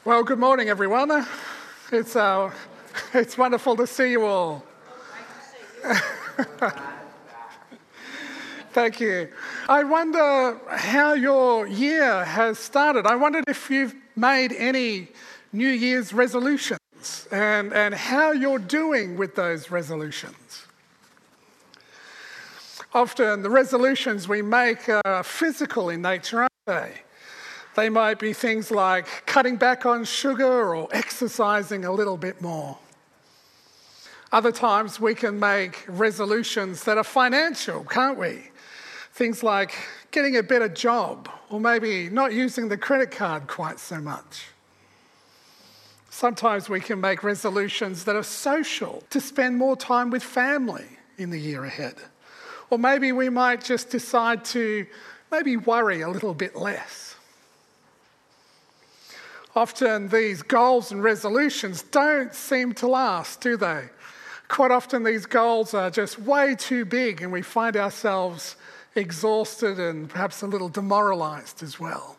Well, good morning, everyone. It's wonderful to see you all. Thank you. I wonder how your year has started. I wondered if you've made any New Year's resolutions and how you're doing with those resolutions. Often the resolutions we make are physical in nature, aren't they? They might be things like cutting back on sugar or exercising a little bit more. Other times we can make resolutions that are financial, can't we? Things like getting a better job or maybe not using the credit card quite so much. Sometimes we can make resolutions that are social, to spend more time with family in the year ahead. Or maybe we might just decide to maybe worry a little bit less. Often these goals and resolutions don't seem to last, do they? Quite often these goals are just way too big and we find ourselves exhausted and perhaps a little demoralised as well.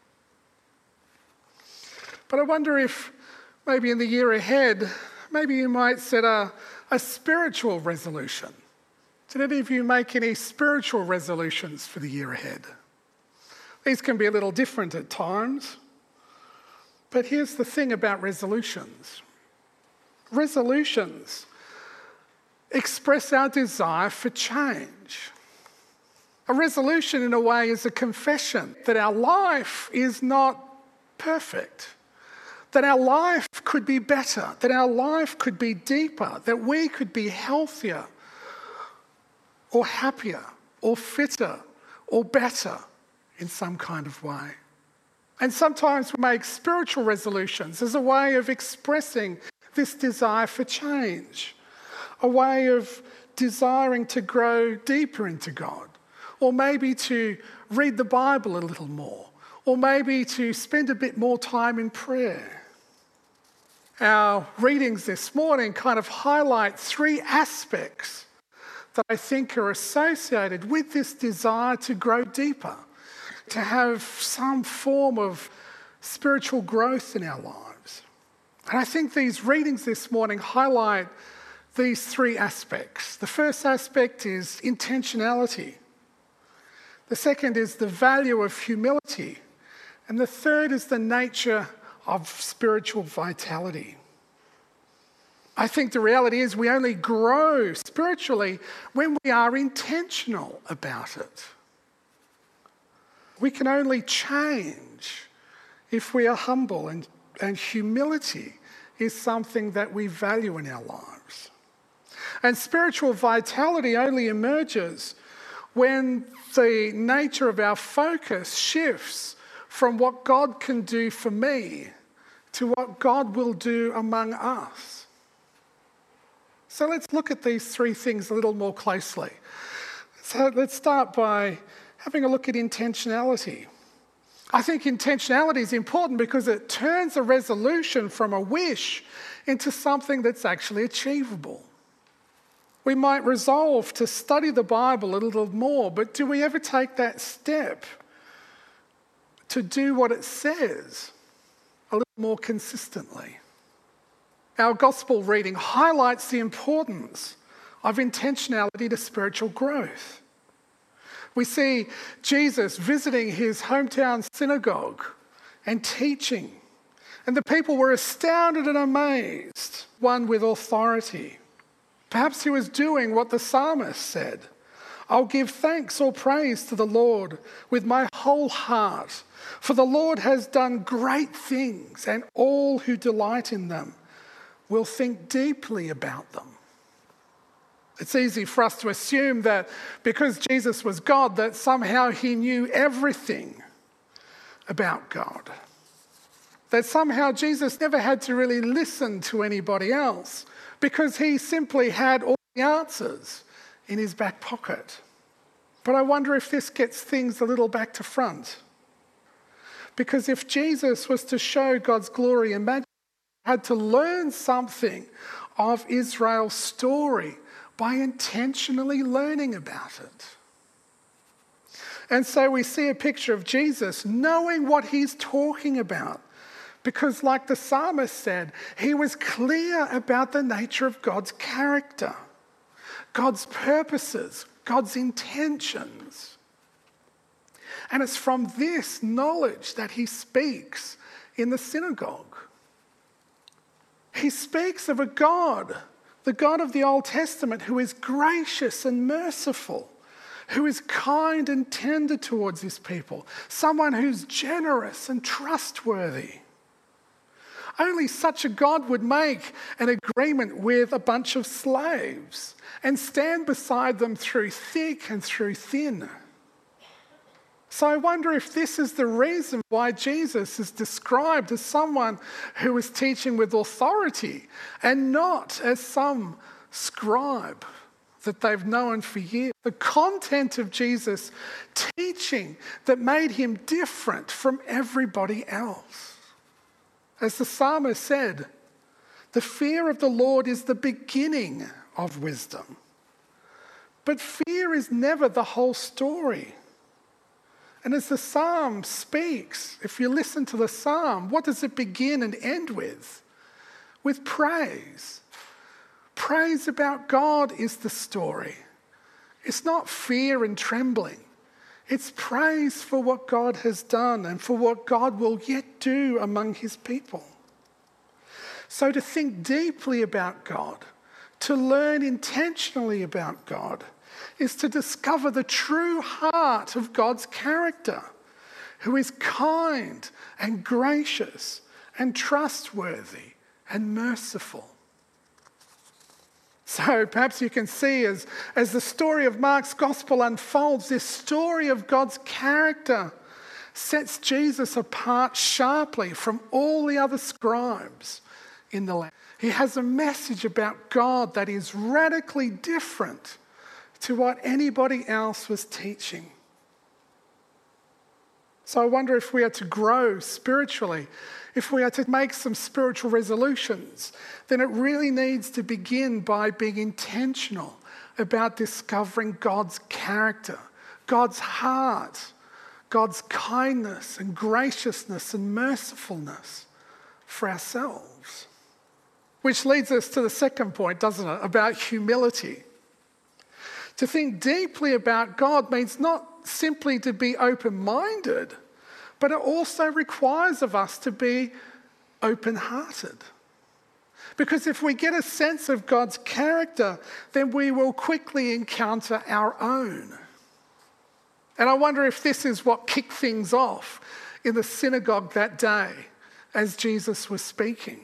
But I wonder if maybe in the year ahead, maybe you might set a spiritual resolution. Did any of you make any spiritual resolutions for the year ahead? These can be a little different at times. But here's the thing about resolutions. Resolutions express our desire for change. A resolution, in a way, is a confession that our life is not perfect, that our life could be better, that our life could be deeper, that we could be healthier or happier or fitter or better in some kind of way. And sometimes we make spiritual resolutions as a way of expressing this desire for change, a way of desiring to grow deeper into God, or maybe to read the Bible a little more, or maybe to spend a bit more time in prayer. Our readings this morning kind of highlight three aspects that I think are associated with this desire to grow deeper, to have some form of spiritual growth in our lives. And I think these readings this morning highlight these three aspects. The first aspect is intentionality. The second is the value of humility. And the third is the nature of spiritual vitality. I think the reality is we only grow spiritually when we are intentional about it. We can only change if we are humble, and humility is something that we value in our lives. And spiritual vitality only emerges when the nature of our focus shifts from what God can do for me to what God will do among us. So let's look at these three things a little more closely. So let's start by having a look at intentionality. I think intentionality is important because it turns a resolution from a wish into something that's actually achievable. We might resolve to study the Bible a little more, but do we ever take that step to do what it says a little more consistently? Our gospel reading highlights the importance of intentionality to spiritual growth. We see Jesus visiting his hometown synagogue and teaching. And the people were astounded and amazed, one with authority. Perhaps he was doing what the psalmist said, "I'll give thanks or praise to the Lord with my whole heart, for the Lord has done great things, and all who delight in them will think deeply about them." It's easy for us to assume that because Jesus was God, that somehow he knew everything about God. That somehow Jesus never had to really listen to anybody else because he simply had all the answers in his back pocket. But I wonder if this gets things a little back to front. Because if Jesus was to show God's glory and majesty, he had to learn something of Israel's story by intentionally learning about it. And so we see a picture of Jesus knowing what he's talking about, Because like the psalmist said, he was clear about the nature of God's character, God's purposes, God's intentions. And it's from this knowledge that he speaks in the synagogue. He speaks of a God, the God of the Old Testament, who is gracious and merciful, who is kind and tender towards his people, someone who's generous and trustworthy. Only such a God would make an agreement with a bunch of slaves and stand beside them through thick and through thin. So I wonder if this is the reason why Jesus is described as someone who is teaching with authority and not as some scribe that they've known for years. The content of Jesus' teaching that made him different from everybody else. As the psalmist said, the fear of the Lord is the beginning of wisdom. But fear is never the whole story. And as the psalm speaks, if you listen to the psalm, what does it begin and end with? With praise. Praise about God is the story. It's not fear and trembling. It's praise for what God has done and for what God will yet do among his people. So to think deeply about God, to learn intentionally about God, is to discover the true heart of God's character, who is kind and gracious and trustworthy and merciful. So perhaps you can see as the story of Mark's gospel unfolds, this story of God's character sets Jesus apart sharply from all the other scribes in the land. He has a message about God that is radically different to what anybody else was teaching. So I wonder if we are to grow spiritually, if we are to make some spiritual resolutions, then it really needs to begin by being intentional about discovering God's character, God's heart, God's kindness and graciousness and mercifulness for ourselves. Which leads us to the second point, doesn't it, about humility. To think deeply about God means not simply to be open-minded, but it also requires of us to be open-hearted. Because if we get a sense of God's character, then we will quickly encounter our own. And I wonder if this is what kicked things off in the synagogue that day as Jesus was speaking.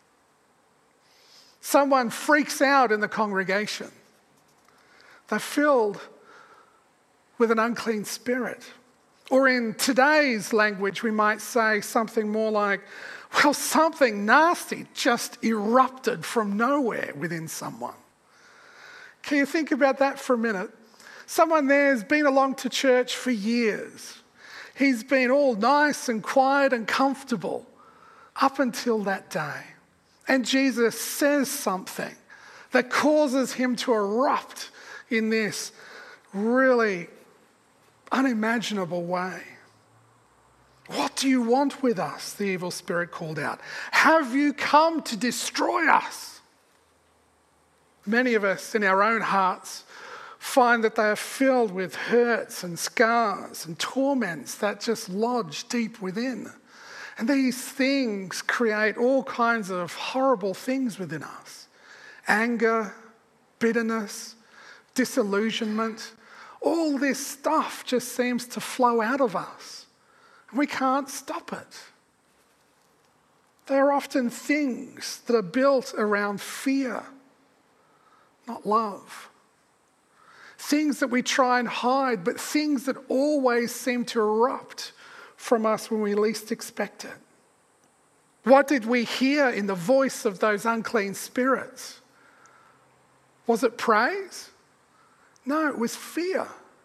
Someone freaks out in the congregation. They're filled with an unclean spirit. Or in today's language, we might say something more like, well, something nasty just erupted from nowhere within someone. Can you think about that for a minute? Someone there has been along to church for years. He's been all nice and quiet and comfortable up until that day. And Jesus says something that causes him to erupt in this really unimaginable way. What do you want with us? The evil spirit called out. Have you come to destroy us? Many of us in our own hearts find that they are filled with hurts and scars and torments that just lodge deep within. And these things create all kinds of horrible things within us. Anger, bitterness, disillusionment, all this stuff just seems to flow out of us. And we can't stop it. They are often things that are built around fear, not love. Things that we try and hide, but things that always seem to erupt from us when we least expect it. What did we hear in the voice of those unclean spirits? Was it praise? No, it was fear.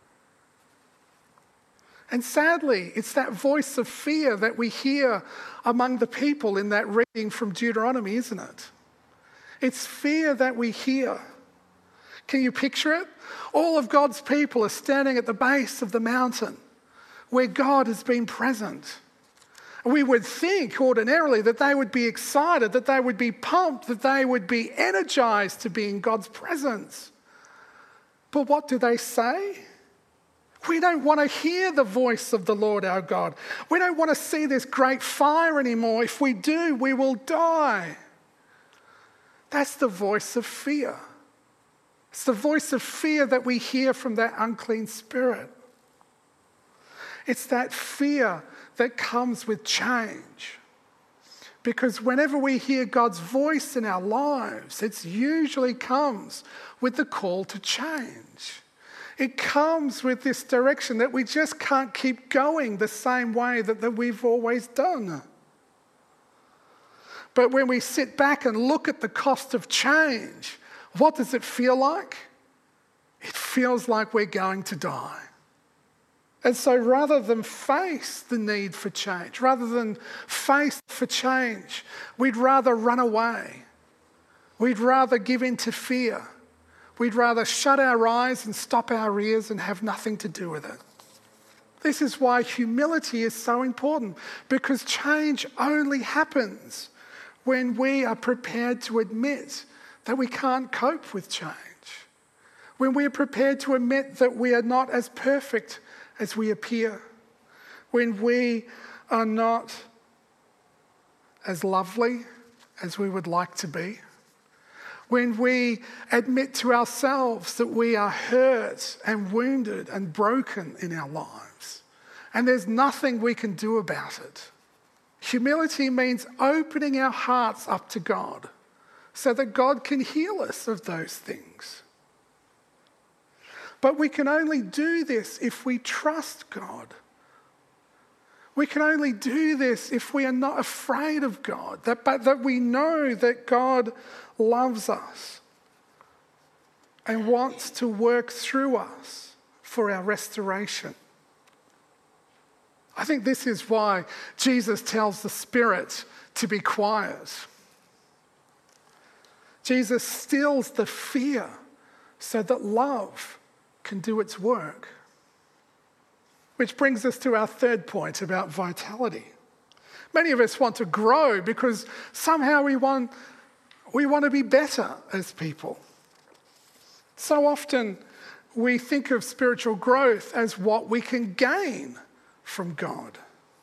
And sadly, it's that voice of fear that we hear among the people in that reading from Deuteronomy, isn't it? It's fear that we hear. Can you picture it? All of God's people are standing at the base of the mountain where God has been present. We would think ordinarily that they would be excited, that they would be pumped, that they would be energized to be in God's presence. But what do they say? We don't want to hear the voice of the Lord our God. We don't want to see this great fire anymore. If we do, we will die. That's the voice of fear. It's the voice of fear that we hear from that unclean spirit. It's that fear that comes with change. Because whenever we hear God's voice in our lives, it usually comes with the call to change. It comes with this direction that we just can't keep going the same way that we've always done. But when we sit back and look at the cost of change, what does it feel like? It feels like we're going to die. And so rather than face the need for change, rather than face for change, we'd rather run away. We'd rather give in to fear. We'd rather shut our eyes and stop our ears and have nothing to do with it. This is why humility is so important, because change only happens when we are prepared to admit that we can't cope with change. When we are prepared to admit that we are not as perfect as we appear, when we are not as lovely as we would like to be, when we admit to ourselves that we are hurt and wounded and broken in our lives, and there's nothing we can do about it. Humility means opening our hearts up to God so that God can heal us of those things. But we can only do this if we trust God. We can only do this if we are not afraid of God, but that we know that God loves us and wants to work through us for our restoration. I think this is why Jesus tells the Spirit to be quiet. Jesus stills the fear so that love can do its work. Which brings us to our third point about vitality. Many of us want to grow because somehow we want to be better as people. So often we think of spiritual growth as what we can gain from God.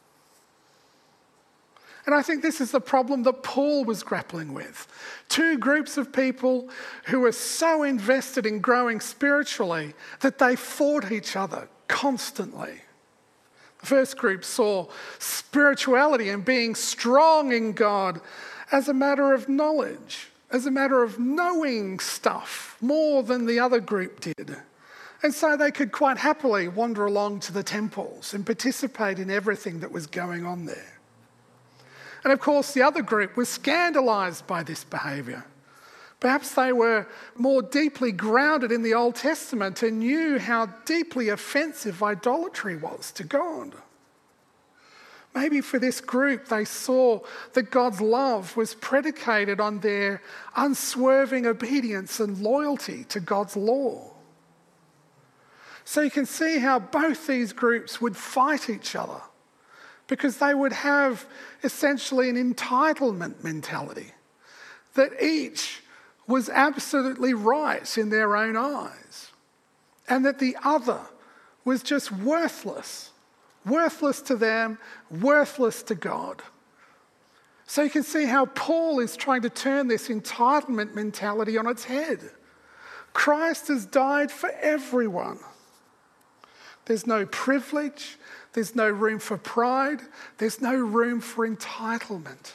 And I think this is the problem that Paul was grappling with. Two groups of people who were so invested in growing spiritually that they fought each other constantly. The first group saw spirituality and being strong in God as a matter of knowledge, as a matter of knowing stuff more than the other group did. And so they could quite happily wander along to the temples and participate in everything that was going on there. And of course, the other group was scandalised by this behaviour. Perhaps they were more deeply grounded in the Old Testament and knew how deeply offensive idolatry was to God. Maybe for this group, they saw that God's love was predicated on their unswerving obedience and loyalty to God's law. So you can see how both these groups would fight each other because they would have essentially an entitlement mentality that each was absolutely right in their own eyes and that the other was just worthless to them, worthless to God. So you can see how Paul is trying to turn this entitlement mentality on its head. Christ has died for everyone. There's no privilege, there's no room for pride, there's no room for entitlement.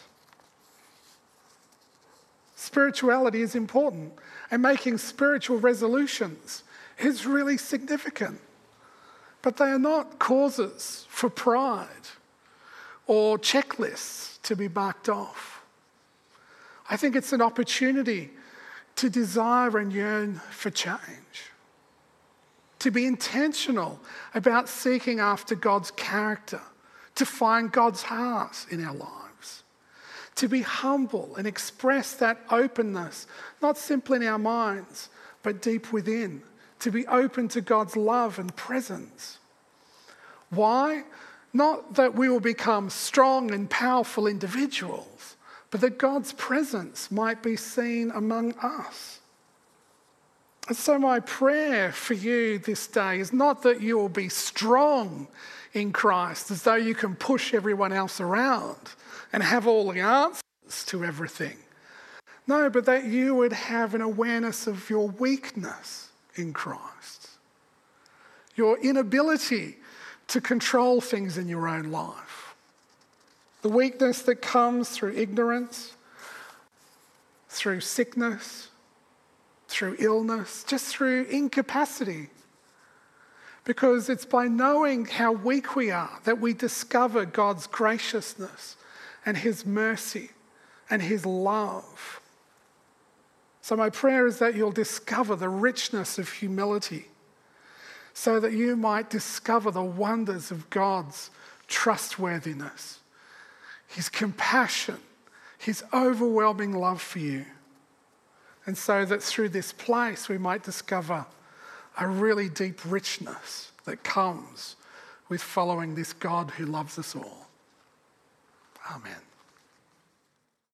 Spirituality is important, and making spiritual resolutions is really significant. But they are not causes for pride or checklists to be marked off. I think it's an opportunity to desire and yearn for change, to be intentional about seeking after God's character, to find God's heart in our lives, to be humble and express that openness, not simply in our minds, but deep within, to be open to God's love and presence. Why? Not that we will become strong and powerful individuals, but that God's presence might be seen among us. And so my prayer for you this day is not that you will be strong in Christ as though you can push everyone else around and have all the answers to everything. No, but that you would have an awareness of your weakness in Christ, your inability to control things in your own life, the weakness that comes through ignorance, through sickness, through illness, just through incapacity. Because it's by knowing how weak we are that we discover God's graciousness and his mercy and his love. So my prayer is that you'll discover the richness of humility so that you might discover the wonders of God's trustworthiness, his compassion, his overwhelming love for you. And so that through this place we might discover a really deep richness that comes with following this God who loves us all. Amen.